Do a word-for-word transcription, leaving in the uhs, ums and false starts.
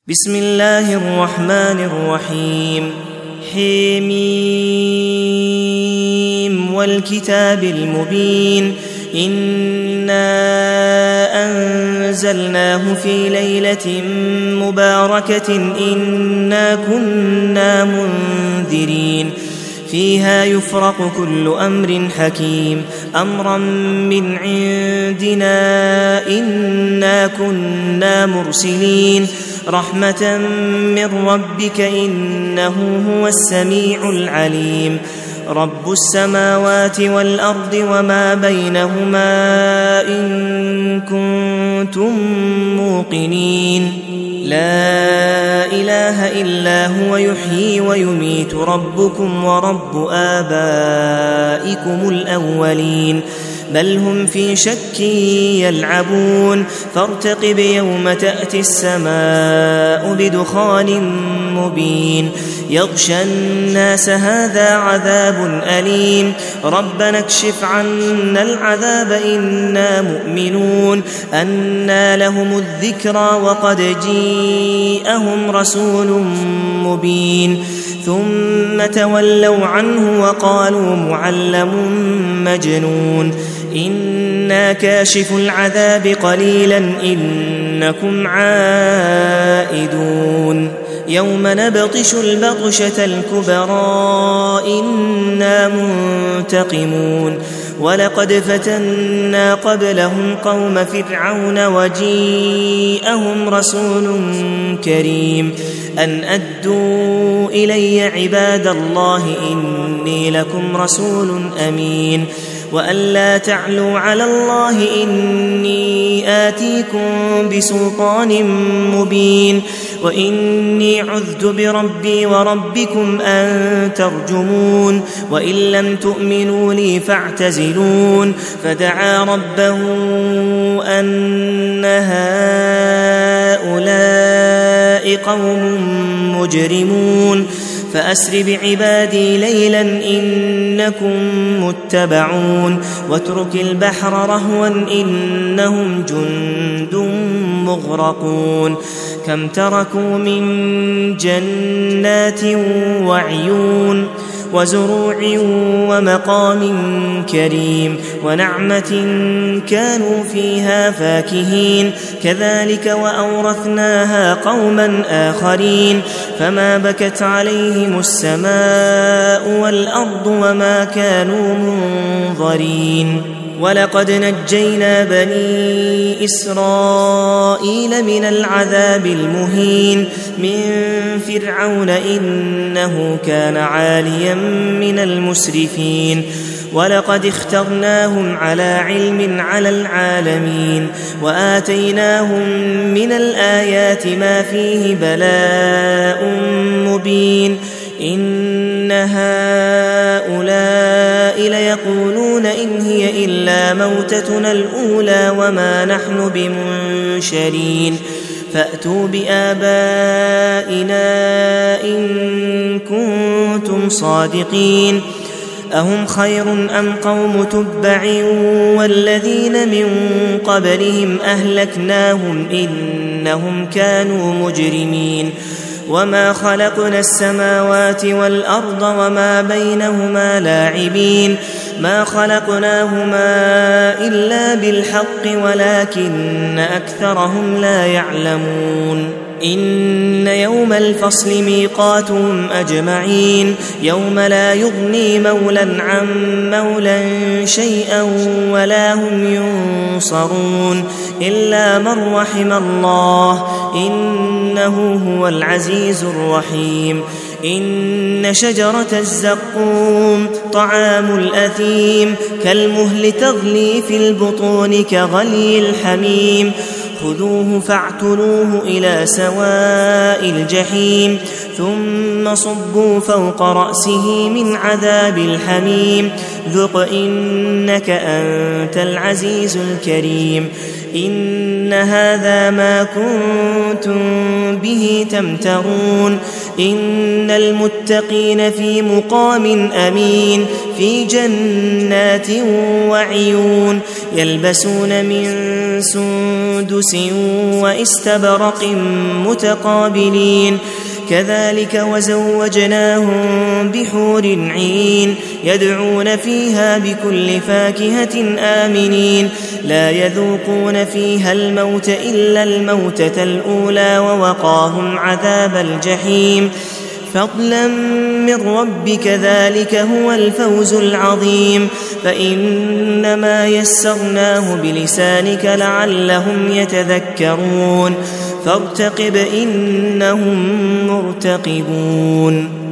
بسم الله الرحمن الرحيم حميم والكتاب المبين إنا أنزلناه في ليلة مباركة إنا كنا منذرين فيها يفرق كل أمر حكيم أمرا من عندنا إنا كنا مرسلين رحمة من ربك إنه هو السميع العليم رب السماوات والأرض وما بينهما إن كنتم موقنين لا إله إلا هو يحيي ويميت ربكم ورب آبائكم الأولين بل هم في شك يلعبون فارتقب يوم تأتي السماء بدخان مبين يغشى الناس هذا عذاب أليم ربنا اكشف عنا العذاب إنا مؤمنون أنى لهم الذكرى وقد جيءهم رسول مبين ثم تولوا عنه وقالوا معلم مجنون إنا كاشف العذاب قليلا إنكم عائدون يوم نبطش البطشة الكبرى إنا منتقمون ولقد فتنا قبلهم قوم فرعون وجيءهم رسول كريم أن أدوا إلي عباد الله إني لكم رسول أمين وأن لا تعلوا على الله إني آتيكم بسلطان مبين وإني عذت بربي وربكم أن ترجمون وإن لم تؤمنوا لي فاعتزلون فدعا ربه أن هؤلاء قوم مجرمون فأسر بعبادي ليلا إنكم متبعون واترك البحر رهوا إنهم جند مغرقون كم تركوا من جنات وعيون وزروع ومقام كريم ونعمة كانوا فيها فاكهين كذلك وأورثناها قوما آخرين فما بكت عليهم السماء والأرض وما كانوا منظرين ولقد نجينا بني إسرائيل من العذاب المهين من فرعون إنه كان عاليا من المسرفين ولقد اخترناهم على علم على العالمين وآتيناهم من الآيات ما فيه بلاء مبين إن هؤلاء ليقولون إن هي إلا موتتنا الأولى وما نحن بمنشرين فأتوا بآبائنا إن كنتم صادقين أهم خير أم قوم تبع والذين من قبلهم أهلكناهم إنهم كانوا مجرمين وما خلقنا السماوات والأرض وما بينهما لاعبين ما خلقناهما إلا بالحق ولكن أكثرهم لا يعلمون إن يوم الفصل ميقاتهم أجمعين يوم لا يغني مولا عن مولا شيئا ولا هم ينصرون إلا من رحم الله إنه هو العزيز الرحيم إن شجرة الزقوم طعام الأثيم كالمهل تغلي في البطون كغلي الحميم خذوه فاعتلوه إلى سواء الجحيم ثم صبوا فوق رأسه من عذاب الحميم ذق إنك أنت العزيز الكريم إن هذا ما كنتم به تمترون إن المتقين في مقام أمين في جنات وعيون يلبسون من سندس واستبرق متقابلين كذلك وزوجناهم بحور عين يدعون فيها بكل فاكهة آمنين لا يذوقون فيها الموت إلا الموتة الأولى ووقاهم عذاب الجحيم فضلا من ربك ذلك هو الفوز العظيم فإنما يسرناه بلسانك لعلهم يتذكرون فارتقب إنهم مرتقبون